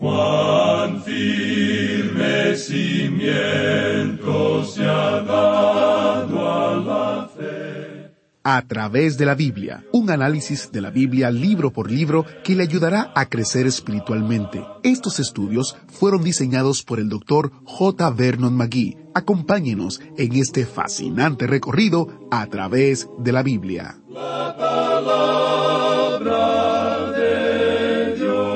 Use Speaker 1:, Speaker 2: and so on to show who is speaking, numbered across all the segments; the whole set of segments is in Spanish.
Speaker 1: Cuán firme cimiento se ha dado a la fe.
Speaker 2: A través de la Biblia, un análisis de la Biblia libro por libro que le ayudará a crecer espiritualmente. Estos estudios fueron diseñados por el Dr. J. Vernon McGee. Acompáñenos en este fascinante recorrido a través de la Biblia.
Speaker 1: La palabra de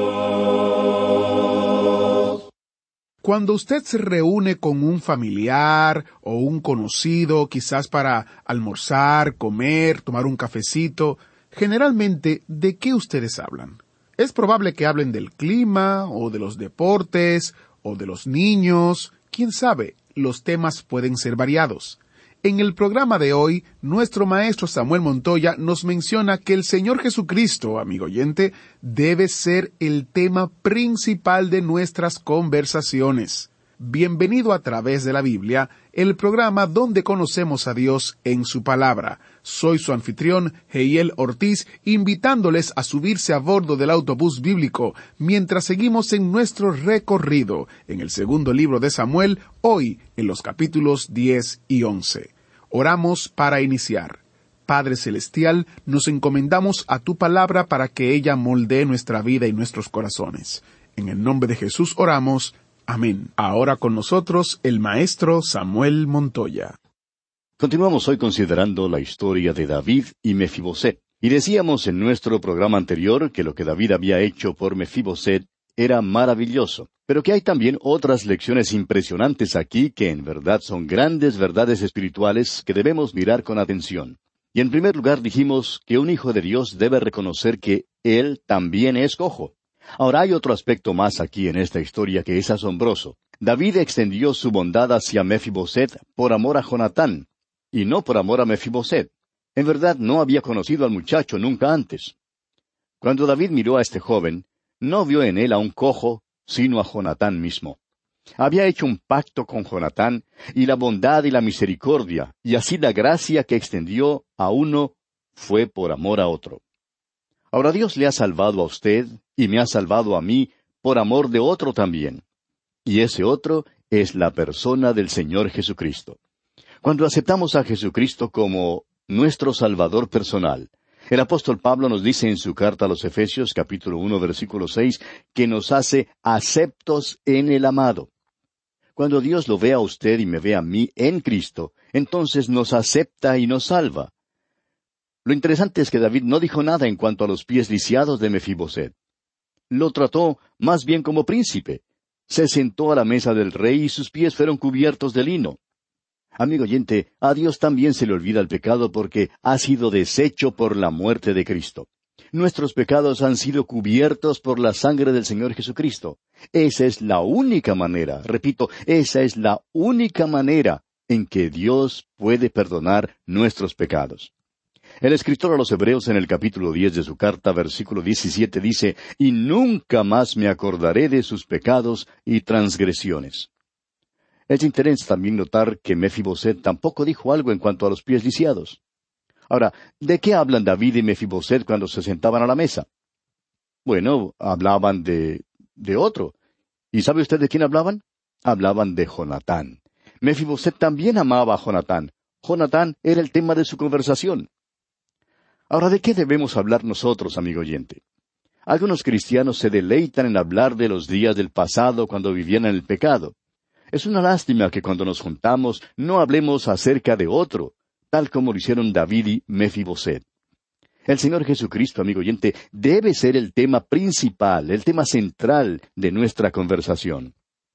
Speaker 1: Dios.
Speaker 2: Cuando usted se reúne con un familiar o un conocido, quizás para almorzar, comer, tomar un cafecito, generalmente, ¿de qué ustedes hablan? Es probable que hablen del clima, o de los deportes, o de los niños. ¿Quién sabe? Los temas pueden ser variados. En el programa de hoy, nuestro maestro Samuel Montoya nos menciona que el Señor Jesucristo, amigo oyente, debe ser el tema principal de nuestras conversaciones. Bienvenido a través de la Biblia, el programa donde conocemos a Dios en su palabra. Soy su anfitrión, Heiel Ortiz, invitándoles a subirse a bordo del autobús bíblico mientras seguimos en nuestro recorrido en el segundo libro de Samuel, hoy en los capítulos 10 y 11. Oramos para iniciar. Padre Celestial, nos encomendamos a tu palabra para que ella moldee nuestra vida y nuestros corazones. En el nombre de Jesús oramos. Amén. Ahora con nosotros el maestro Samuel Montoya.
Speaker 3: Continuamos hoy considerando la historia de David y Mefiboset. Y decíamos en nuestro programa anterior que lo que David había hecho por Mefiboset era maravilloso, pero que hay también otras lecciones impresionantes aquí que en verdad son grandes verdades espirituales que debemos mirar con atención. Y en primer lugar dijimos que un hijo de Dios debe reconocer que él también es cojo. Ahora hay otro aspecto más aquí en esta historia que es asombroso. David extendió su bondad hacia Mefiboset por amor a Jonatán, y no por amor a Mefiboset. En verdad no había conocido al muchacho nunca antes. Cuando David miró a este joven, no vio en él a un cojo, sino a Jonatán mismo. Había hecho un pacto con Jonatán, y la bondad y la misericordia, y así la gracia que extendió a uno, fue por amor a otro. Ahora Dios le ha salvado a usted, y me ha salvado a mí, por amor de otro también. Y ese otro es la persona del Señor Jesucristo. Cuando aceptamos a Jesucristo como nuestro Salvador personal, el apóstol Pablo nos dice en su carta a los Efesios, capítulo 1, versículo 6, que nos hace aceptos en el amado. Cuando Dios lo ve a usted y me ve a mí en Cristo, entonces nos acepta y nos salva. Lo interesante es que David no dijo nada en cuanto a los pies lisiados de Mefiboset. Lo trató más bien como príncipe. Se sentó a la mesa del rey y sus pies fueron cubiertos de lino. Amigo oyente, a Dios también se le olvida el pecado porque ha sido deshecho por la muerte de Cristo. Nuestros pecados han sido cubiertos por la sangre del Señor Jesucristo. Esa es la única manera, repito, esa es la única manera en que Dios puede perdonar nuestros pecados. El escritor a los Hebreos en el capítulo 10 de su carta, versículo 17, dice, «Y nunca más me acordaré de sus pecados y transgresiones». Es interesante también notar que Mefiboset tampoco dijo algo en cuanto a los pies lisiados. Ahora, ¿de qué hablan David y Mefiboset cuando se sentaban a la mesa? Bueno, hablaban de otro. ¿Y sabe usted de quién hablaban? Hablaban de Jonatán. Mefiboset también amaba a Jonatán. Jonatán era el tema de su conversación. Ahora, ¿de qué debemos hablar nosotros, amigo oyente? Algunos cristianos se deleitan en hablar de los días del pasado cuando vivían en el pecado. Es una lástima que cuando nos juntamos no hablemos acerca de otro, tal como lo hicieron David y Mefiboset. El Señor Jesucristo, amigo oyente, debe ser el tema principal, el tema central de nuestra conversación.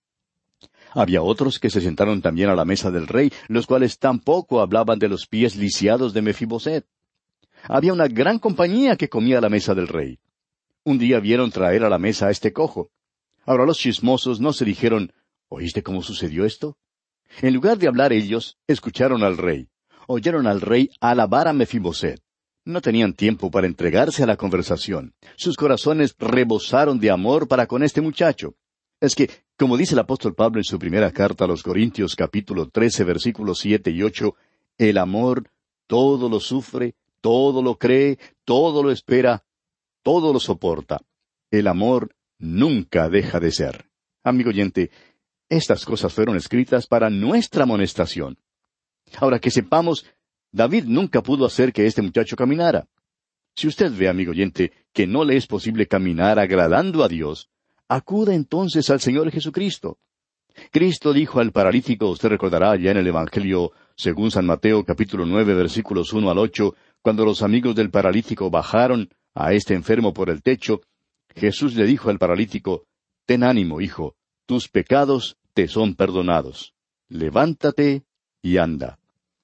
Speaker 3: Había otros que se sentaron también a la mesa del rey, los cuales tampoco hablaban de los pies lisiados de Mefiboset. Había una gran compañía que comía a la mesa del rey. Un día vieron traer a la mesa a este cojo. Ahora los chismosos no se dijeron, ¿oíste cómo sucedió esto? En lugar de hablar ellos, escucharon al rey. Oyeron al rey alabar a Mefiboset. No tenían tiempo para entregarse a la conversación. Sus corazones rebosaron de amor para con este muchacho. Es que, como dice el apóstol Pablo en su primera carta a los Corintios, capítulo 13, versículos 7 y 8, el amor todo lo sufre, todo lo cree, todo lo espera, todo lo soporta. El amor nunca deja de ser. Amigo oyente, estas cosas fueron escritas para nuestra amonestación. Ahora que sepamos, David nunca pudo hacer que este muchacho caminara. Si usted ve, amigo oyente, que no le es posible caminar agradando a Dios, acuda entonces al Señor Jesucristo. Cristo dijo al paralítico, usted recordará ya en el Evangelio según San Mateo capítulo 9 versículos 1 al 8, cuando los amigos del paralítico bajaron a este enfermo por el techo, Jesús le dijo al paralítico, ten ánimo, hijo, tus pecados te son perdonados. Levántate y anda.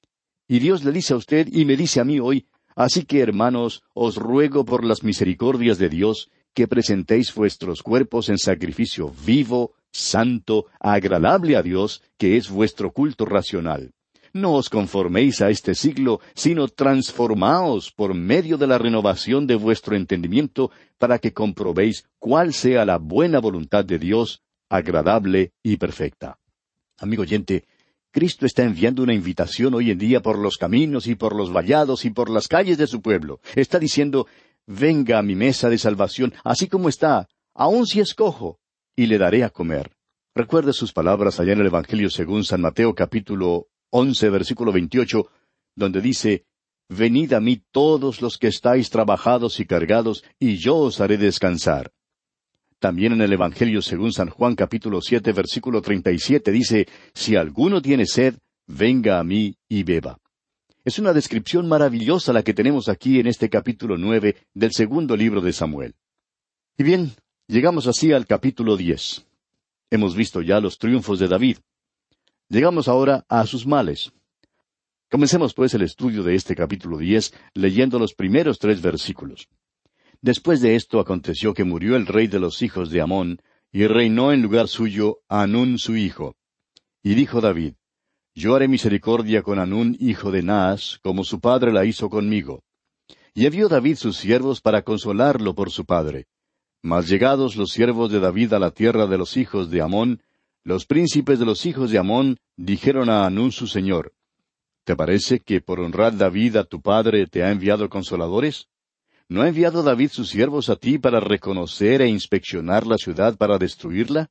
Speaker 3: Y Dios le dice a usted y me dice a mí hoy, así que hermanos, os ruego por las misericordias de Dios, que presentéis vuestros cuerpos en sacrificio vivo, santo, agradable a Dios, que es vuestro culto racional. No os conforméis a este siglo, sino transformaos por medio de la renovación de vuestro entendimiento, para que comprobéis cuál sea la buena voluntad de Dios, agradable y perfecta. Amigo oyente, Cristo está enviando una invitación hoy en día por los caminos y por los vallados y por las calles de su pueblo. Está diciendo, venga a mi mesa de salvación, así como está, aun si es cojo, y le daré a comer. Recuerde sus palabras allá en el Evangelio según San Mateo capítulo 11, versículo 28, donde dice, venid a mí todos los que estáis trabajados y cargados, y yo os haré descansar. También en el Evangelio según San Juan capítulo 7, versículo 37 dice, si alguno tiene sed, venga a mí y beba. Es una descripción maravillosa la que tenemos aquí en este capítulo 9 del segundo libro de Samuel. Y bien, llegamos así al capítulo 10. Hemos visto ya los triunfos de David. Llegamos ahora a sus males. Comencemos pues el estudio de este capítulo 10 leyendo los primeros 3 versículos. Después de esto aconteció que murió el rey de los hijos de Amón, y reinó en lugar suyo Hanún su hijo. Y dijo David, yo haré misericordia con Hanún hijo de Naas, como su padre la hizo conmigo. Y envió David sus siervos para consolarlo por su padre. Mas llegados los siervos de David a la tierra de los hijos de Amón, los príncipes de los hijos de Amón dijeron a Hanún su señor, ¿te parece que por honrar David a tu padre te ha enviado consoladores? ¿No ha enviado David sus siervos a ti para reconocer e inspeccionar la ciudad para destruirla?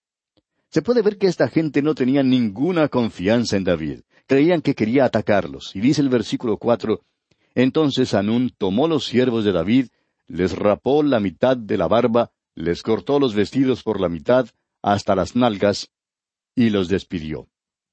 Speaker 3: Se puede ver que esta gente no tenía ninguna confianza en David. Creían que quería atacarlos. Y dice el versículo 4, entonces Hanún tomó los siervos de David, les rapó la mitad de la barba, les cortó los vestidos por la mitad, hasta las nalgas, y los despidió.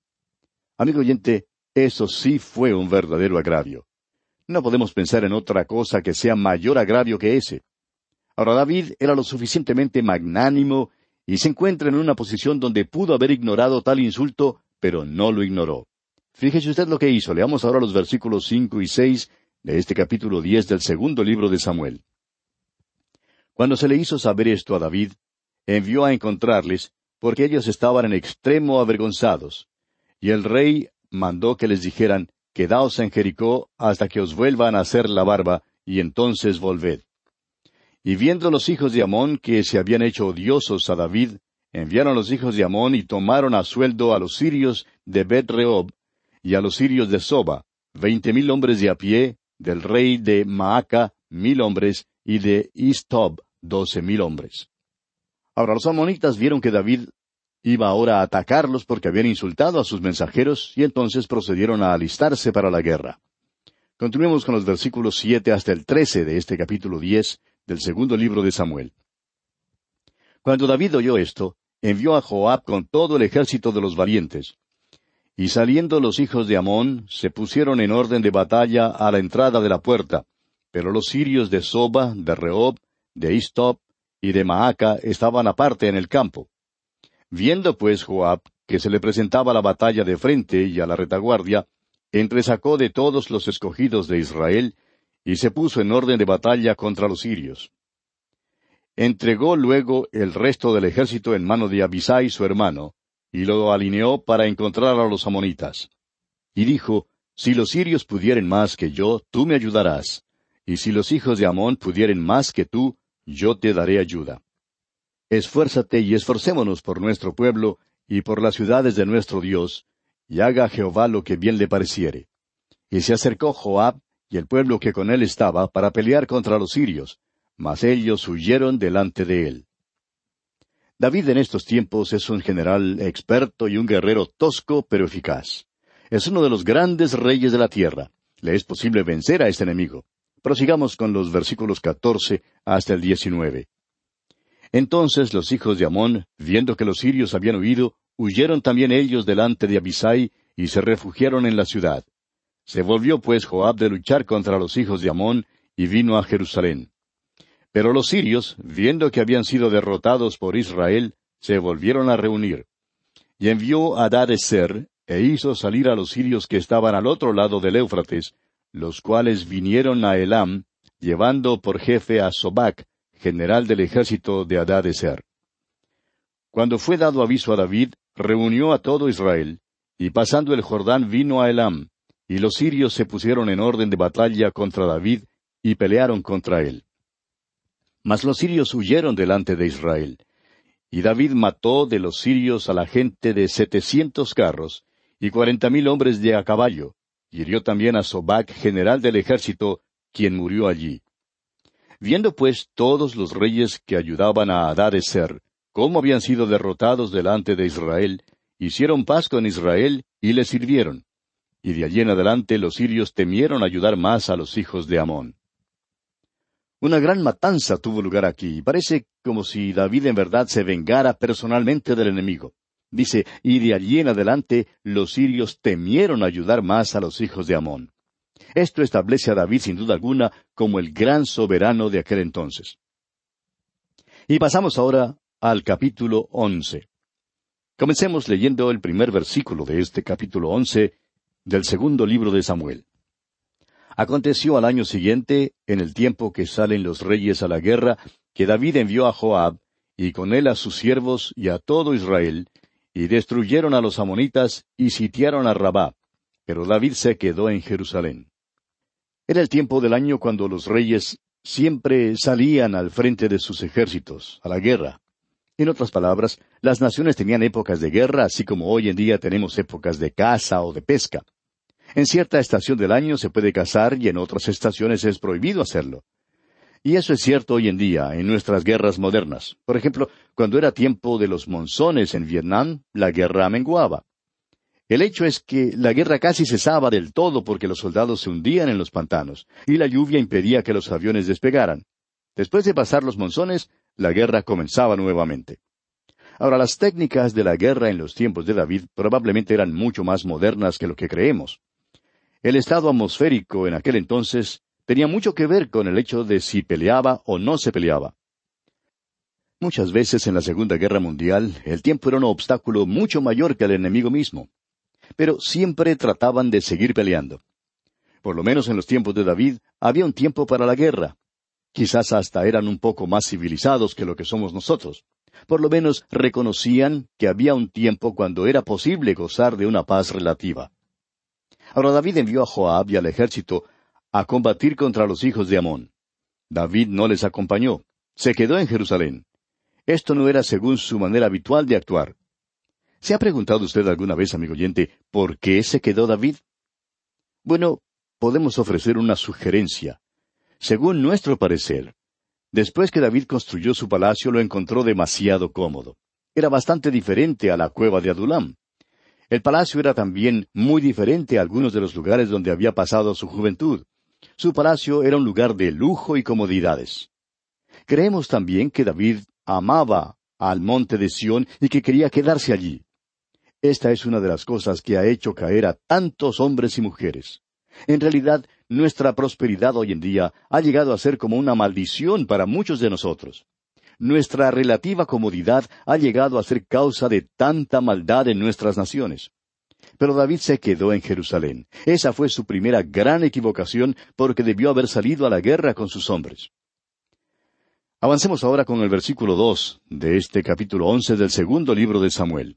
Speaker 3: Amigo oyente, eso sí fue un verdadero agravio. No podemos pensar en otra cosa que sea mayor agravio que ese. Ahora David era lo suficientemente magnánimo y se encuentra en una posición donde pudo haber ignorado tal insulto, pero no lo ignoró. Fíjese usted lo que hizo. Leamos ahora los versículos 5 y 6 de este capítulo 10 del segundo libro de Samuel. Cuando se le hizo saber esto a David, envió a encontrarles, porque ellos estaban en extremo avergonzados. Y el rey mandó que les dijeran, quedaos en Jericó hasta que os vuelvan a hacer la barba, y entonces volved. Y viendo los hijos de Amón que se habían hecho odiosos a David, enviaron los hijos de Amón y tomaron a sueldo a los sirios de Bet-rehob y a los sirios de Soba, 20,000 hombres de a pie, del rey de Maaca 1,000 hombres, y de Istob 12,000 hombres. Ahora los amonitas vieron que David iba ahora a atacarlos porque habían insultado a sus mensajeros, y entonces procedieron a alistarse para la guerra. Continuemos con los versículos 7 hasta el 13 de este capítulo 10 del segundo libro de Samuel. Cuando David oyó esto, envió a Joab con todo el ejército de los valientes. Y saliendo los hijos de Amón, se pusieron en orden de batalla a la entrada de la puerta, pero los sirios de Soba, de Rehob, de Istob y de Maaca estaban aparte en el campo. Viendo pues Joab que se le presentaba la batalla de frente y a la retaguardia, entresacó de todos los escogidos de Israel, y se puso en orden de batalla contra los sirios. Entregó luego el resto del ejército en mano de Abisai su hermano, y lo alineó para encontrar a los amonitas. Y dijo, si los sirios pudieren más que yo, tú me ayudarás, y si los hijos de Amón pudieren más que tú, yo te daré ayuda. Esfuérzate y esforcémonos por nuestro pueblo y por las ciudades de nuestro Dios, y haga Jehová lo que bien le pareciere. Y se acercó Joab y el pueblo que con él estaba para pelear contra los sirios, mas ellos huyeron delante de él. David en estos tiempos es un general experto y un guerrero tosco pero eficaz. Es uno de los grandes reyes de la tierra. Le es posible vencer a este enemigo. Prosigamos con los versículos 14 hasta el 19. Entonces los hijos de Amón, viendo que los sirios habían huido, huyeron también ellos delante de Abisai y se refugiaron en la ciudad. Se volvió pues Joab de luchar contra los hijos de Amón y vino a Jerusalén. Pero los sirios, viendo que habían sido derrotados por Israel, se volvieron a reunir. Y envió a Hadadezer, e hizo salir a los sirios que estaban al otro lado del Éufrates, los cuales vinieron a Elam, llevando por jefe a Sobac, general del ejército de Hadadezer. Cuando fue dado aviso a David, reunió a todo Israel, y pasando el Jordán vino a Elam, y los sirios se pusieron en orden de batalla contra David, y pelearon contra él. Mas los sirios huyeron delante de Israel. Y David mató de los sirios a la gente de 700 carros, y 40,000 hombres de a caballo, y hirió también a Sobac, general del ejército, quien murió allí. Viendo pues todos los reyes que ayudaban a Hadadezer, cómo habían sido derrotados delante de Israel, hicieron paz con Israel y le sirvieron. Y de allí en adelante los sirios temieron ayudar más a los hijos de Amón. Una gran matanza tuvo lugar aquí, y parece como si David en verdad se vengara personalmente del enemigo. Dice, y de allí en adelante los sirios temieron ayudar más a los hijos de Amón. Esto establece a David sin duda alguna como el gran soberano de aquel entonces. Y pasamos ahora al capítulo 11. Comencemos leyendo el primer versículo de este capítulo 11 del segundo libro de Samuel. Aconteció al año siguiente, en el tiempo que salen los reyes a la guerra, que David envió a Joab, y con él a sus siervos y a todo Israel, y destruyeron a los amonitas y sitiaron a Rabá, pero David se quedó en Jerusalén. Era el tiempo del año cuando los reyes siempre salían al frente de sus ejércitos, a la guerra. En otras palabras, las naciones tenían épocas de guerra, así como hoy en día tenemos épocas de caza o de pesca. En cierta estación del año se puede cazar y en otras estaciones es prohibido hacerlo. Y eso es cierto hoy en día, en nuestras guerras modernas. Por ejemplo, cuando era tiempo de los monzones en Vietnam, la guerra menguaba. El hecho es que la guerra casi cesaba del todo porque los soldados se hundían en los pantanos, y la lluvia impedía que los aviones despegaran. Después de pasar los monzones, la guerra comenzaba nuevamente. Ahora, las técnicas de la guerra en los tiempos de David probablemente eran mucho más modernas que lo que creemos. El estado atmosférico en aquel entonces tenía mucho que ver con el hecho de si peleaba o no se peleaba. Muchas veces en la Segunda Guerra Mundial, el tiempo era un obstáculo mucho mayor que el enemigo mismo. Pero siempre trataban de seguir peleando. Por lo menos en los tiempos de David, había un tiempo para la guerra. Quizás hasta eran un poco más civilizados que lo que somos nosotros. Por lo menos reconocían que había un tiempo cuando era posible gozar de una paz relativa. Ahora David envió a Joab y al ejército a combatir contra los hijos de Amón. David no les acompañó. Se quedó en Jerusalén. Esto no era según su manera habitual de actuar. ¿Se ha preguntado usted alguna vez, amigo oyente, por qué se quedó David? Bueno, podemos ofrecer una sugerencia. Según nuestro parecer, después que David construyó su palacio lo encontró demasiado cómodo. Era bastante diferente a la cueva de Adulam. El palacio era también muy diferente a algunos de los lugares donde había pasado su juventud. Su palacio era un lugar de lujo y comodidades. Creemos también que David amaba al monte de Sión y que quería quedarse allí. Esta es una de las cosas que ha hecho caer a tantos hombres y mujeres. En realidad, nuestra prosperidad hoy en día ha llegado a ser como una maldición para muchos de nosotros. Nuestra relativa comodidad ha llegado a ser causa de tanta maldad en nuestras naciones. Pero David se quedó en Jerusalén. Esa fue su primera gran equivocación porque debió haber salido a la guerra con sus hombres. Avancemos ahora con el versículo 2 de este capítulo 11 del segundo libro de Samuel.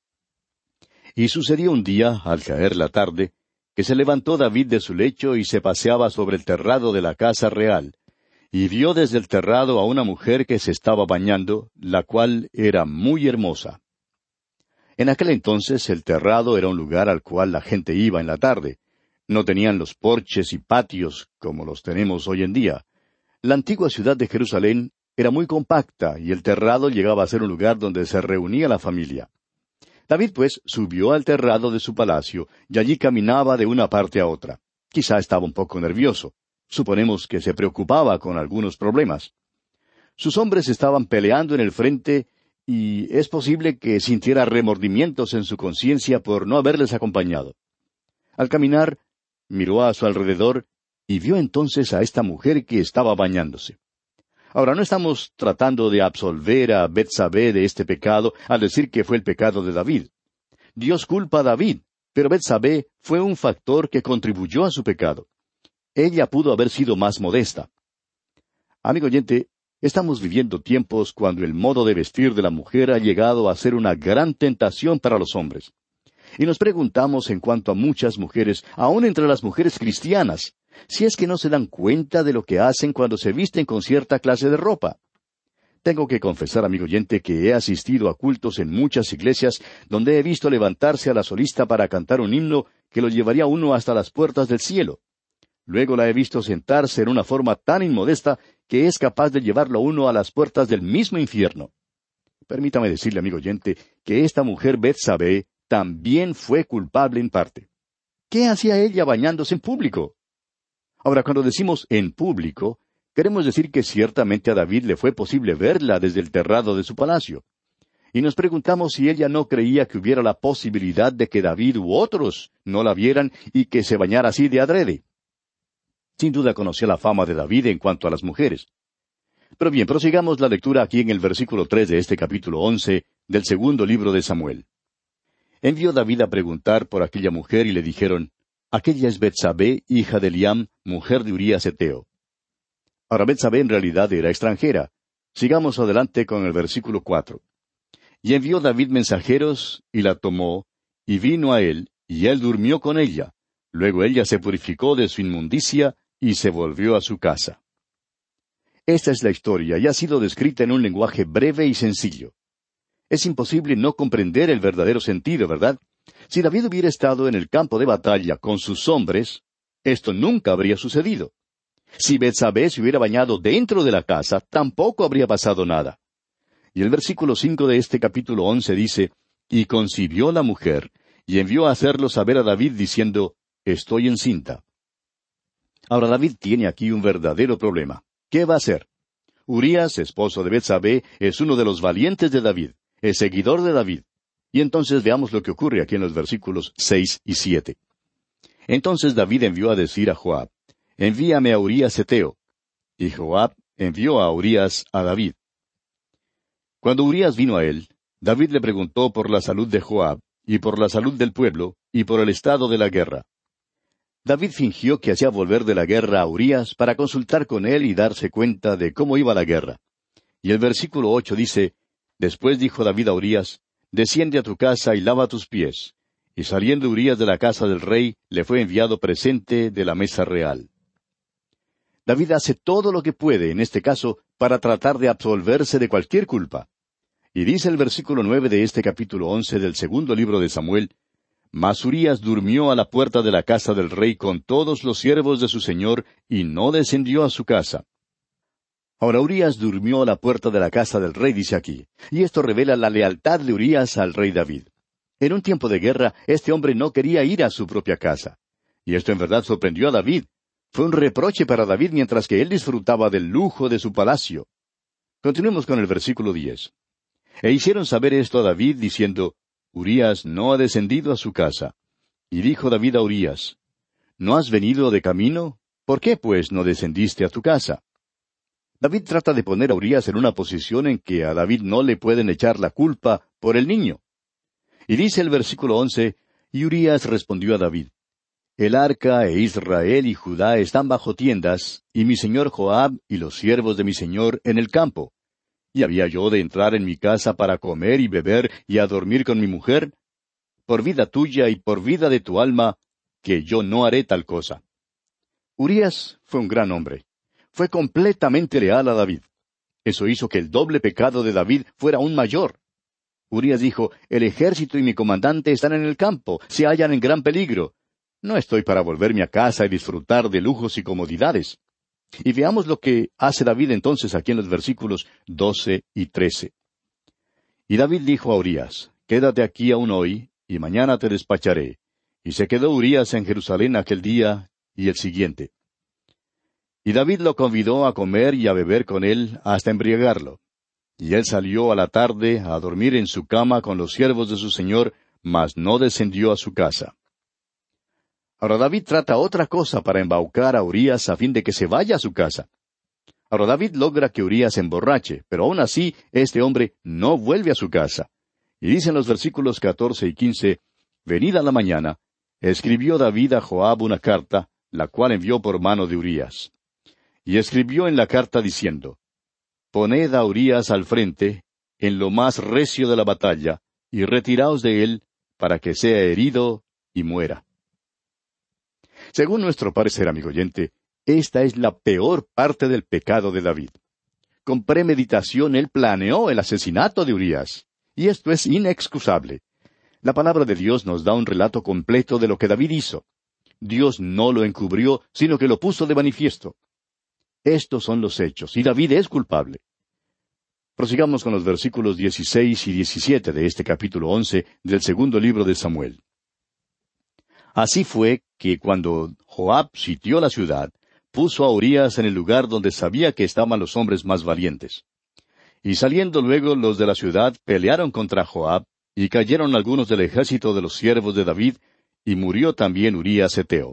Speaker 3: Y sucedió un día, al caer la tarde, que se levantó David de su lecho y se paseaba sobre el terrado de la casa real, y vio desde el terrado a una mujer que se estaba bañando, la cual era muy hermosa. En aquel entonces el terrado era un lugar al cual la gente iba en la tarde. No tenían los porches y patios como los tenemos hoy en día. La antigua ciudad de Jerusalén era muy compacta y el terrado llegaba a ser un lugar donde se reunía la familia. David, pues, subió al terrado de su palacio y allí caminaba de una parte a otra. Quizá estaba un poco nervioso. Suponemos que se preocupaba con algunos problemas. Sus hombres estaban peleando en el frente y es posible que sintiera remordimientos en su conciencia por no haberles acompañado. Al caminar, miró a su alrededor y vio entonces a esta mujer que estaba bañándose. Ahora, no estamos tratando de absolver a Betsabé de este pecado al decir que fue el pecado de David. Dios culpa a David, pero Betsabé fue un factor que contribuyó a su pecado. Ella pudo haber sido más modesta. Amigo oyente, estamos viviendo tiempos cuando el modo de vestir de la mujer ha llegado a ser una gran tentación para los hombres. Y nos preguntamos en cuanto a muchas mujeres, aun entre las mujeres cristianas, si es que no se dan cuenta de lo que hacen cuando se visten con cierta clase de ropa. Tengo que confesar, amigo oyente, que he asistido a cultos en muchas iglesias donde he visto levantarse a la solista para cantar un himno que lo llevaría uno hasta las puertas del cielo. Luego la he visto sentarse en una forma tan inmodesta que es capaz de llevarlo uno a las puertas del mismo infierno. Permítame decirle, amigo oyente, que esta mujer Betsabé también fue culpable en parte. ¿Qué hacía ella bañándose en público? Ahora, cuando decimos en público, queremos decir que ciertamente a David le fue posible verla desde el terrado de su palacio. Y nos preguntamos si ella no creía que hubiera la posibilidad de que David u otros no la vieran y que se bañara así de adrede. Sin duda conocía la fama de David en cuanto a las mujeres. Pero bien, prosigamos la lectura aquí en el versículo 3 de este capítulo 11 del segundo libro de Samuel. Envió David a preguntar por aquella mujer y le dijeron, aquella es Betsabé, hija de Eliam, mujer de Urías Heteo. Ahora Betsabé en realidad era extranjera. Sigamos adelante con el versículo 4. Y envió David mensajeros, y la tomó, y vino a él, y él durmió con ella. Luego ella se purificó de su inmundicia, y se volvió a su casa. Esta es la historia, y ha sido descrita en un lenguaje breve y sencillo. Es imposible no comprender el verdadero sentido, ¿verdad? Si David hubiera estado en el campo de batalla con sus hombres, esto nunca habría sucedido. Si Betsabé se hubiera bañado dentro de la casa, tampoco habría pasado nada. Y el versículo 5 de este capítulo 11 dice, y concibió la mujer, y envió a hacerlo saber a David diciendo, estoy encinta. Ahora David tiene aquí un verdadero problema. ¿Qué va a hacer? Urías, esposo de Betsabé, es uno de los valientes de David, es seguidor de David. Y entonces veamos lo que ocurre aquí en los versículos 6 y 7. Entonces David envió a decir a Joab, envíame a Urías Heteo. Y Joab envió a Urías a David. Cuando Urías vino a él, David le preguntó por la salud de Joab, y por la salud del pueblo, y por el estado de la guerra. David fingió que hacía volver de la guerra a Urías para consultar con él y darse cuenta de cómo iba la guerra. Y el versículo 8 dice, después dijo David a Urías, desciende a tu casa y lava tus pies. Y saliendo Urías de la casa del rey, le fue enviado presente de la mesa real. David hace todo lo que puede, en este caso, para tratar de absolverse de cualquier culpa. Y dice el versículo 9 de este capítulo 11 del segundo libro de Samuel, mas Urías durmió a la puerta de la casa del rey con todos los siervos de su señor, y no descendió a su casa. Ahora Urías durmió a la puerta de la casa del rey, dice aquí, y esto revela la lealtad de Urías al rey David. En un tiempo de guerra, este hombre no quería ir a su propia casa. Y esto en verdad sorprendió a David. Fue un reproche para David mientras que él disfrutaba del lujo de su palacio. Continuemos con el versículo 10. E hicieron saber esto a David, diciendo, Urías no ha descendido a su casa. Y dijo David a Urías, ¿no has venido de camino? ¿Por qué, pues, no descendiste a tu casa? David trata de poner a Urías en una posición en que a David no le pueden echar la culpa por el niño. Y dice el versículo 11, y Urías respondió a David, el arca e Israel y Judá están bajo tiendas, y mi señor Joab y los siervos de mi señor en el campo. ¿Y había yo de entrar en mi casa para comer y beber y a dormir con mi mujer? Por vida tuya y por vida de tu alma, que yo no haré tal cosa. Urías fue un gran hombre. Fue completamente leal a David. Eso hizo que el doble pecado de David fuera aún mayor. Urías dijo, el ejército y mi comandante están en el campo, se hallan en gran peligro. No estoy para volverme a casa y disfrutar de lujos y comodidades. Y veamos lo que hace David entonces aquí en los versículos 12 y 13. Y David dijo a Urías, quédate aquí aún hoy, y mañana te despacharé. Y se quedó Urías en Jerusalén aquel día y el siguiente. Y David lo convidó a comer y a beber con él hasta embriagarlo. Y él salió a la tarde a dormir en su cama con los siervos de su señor, mas no descendió a su casa. Ahora David trata otra cosa para embaucar a Urías a fin de que se vaya a su casa. Ahora David logra que Urías se emborrache, pero aún así este hombre no vuelve a su casa. Y dicen los versículos 14 y 15, venida la mañana, escribió David a Joab una carta, la cual envió por mano de Urías. Y escribió en la carta diciendo, poned a Urías al frente, en lo más recio de la batalla, y retiraos de él, para que sea herido y muera. Según nuestro parecer, amigo oyente, esta es la peor parte del pecado de David. Con premeditación él planeó el asesinato de Urías, y esto es inexcusable. La palabra de Dios nos da un relato completo de lo que David hizo. Dios no lo encubrió, sino que lo puso de manifiesto. Estos son los hechos, y David es culpable. Prosigamos con los versículos 16 y 17 de este capítulo 11 del segundo libro de Samuel. Así fue que cuando Joab sitió la ciudad, puso a Urías en el lugar donde sabía que estaban los hombres más valientes. Y saliendo luego los de la ciudad, pelearon contra Joab, y cayeron algunos del ejército de los siervos de David, y murió también Urías heteo.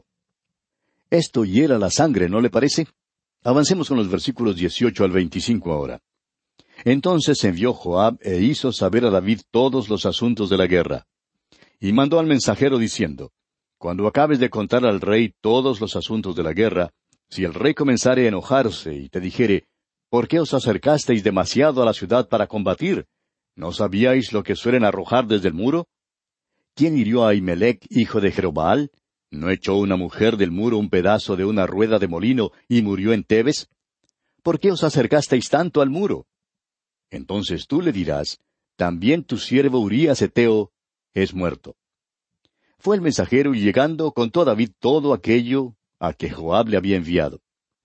Speaker 3: Esto hiela la sangre, ¿no le parece? Avancemos con los versículos 18 al 25 ahora. Entonces envió Joab e hizo saber a David todos los asuntos de la guerra. Y mandó al mensajero diciendo, cuando acabes de contar al rey todos los asuntos de la guerra, si el rey comenzare a enojarse y te dijere, ¿por qué os acercasteis demasiado a la ciudad para combatir? ¿No sabíais lo que suelen arrojar desde el muro? ¿Quién hirió a Ahimelech, hijo de Jerobbaal? ¿No echó una mujer del muro un pedazo de una rueda de molino y murió en Tebes? ¿Por qué os acercasteis tanto al muro? Entonces tú le dirás, también tu siervo Urías heteo es muerto. Fue el mensajero y llegando contó a David todo aquello a que Joab le había enviado.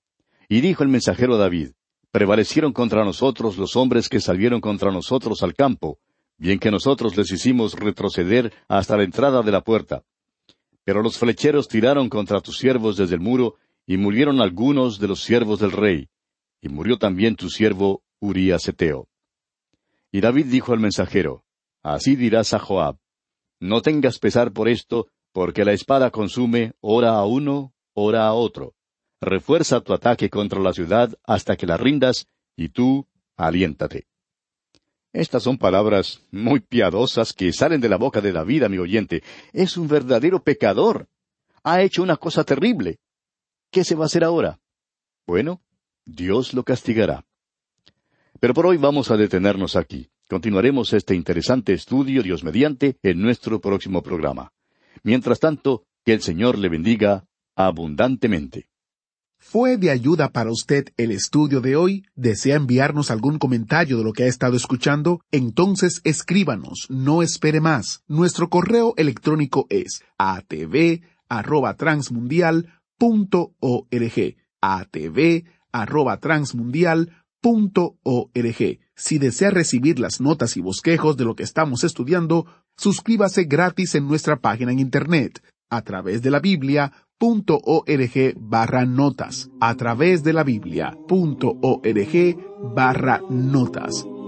Speaker 3: Y dijo el mensajero a David, prevalecieron contra nosotros los hombres que salieron contra nosotros al campo, bien que nosotros les hicimos retroceder hasta la entrada de la puerta. Pero los flecheros tiraron contra tus siervos desde el muro, y murieron algunos de los siervos del rey, y murió también tu siervo Urías heteo. Y David dijo al mensajero, así dirás a Joab, no tengas pesar por esto, porque la espada consume ora a uno, ora a otro. Refuerza tu ataque contra la ciudad hasta que la rindas, y tú aliéntate. Estas son palabras muy piadosas que salen de la boca de David, amigo oyente. Es un verdadero pecador. Ha hecho una cosa terrible. ¿Qué se va a hacer ahora? Bueno, Dios lo castigará. Pero por hoy vamos a detenernos aquí. Continuaremos este interesante estudio, Dios mediante, en nuestro próximo programa. Mientras tanto, que el Señor le bendiga abundantemente.
Speaker 2: ¿Fue de ayuda para usted el estudio de hoy? ¿Desea enviarnos algún comentario de lo que ha estado escuchando? Entonces escríbanos, no espere más. Nuestro correo electrónico es atv@transmundial.org. atv@transmundial.org. Si desea recibir las notas y bosquejos de lo que estamos estudiando, suscríbase gratis en nuestra página en Internet, a través de la Biblia.org/notas, a través de la Biblia.org/notas.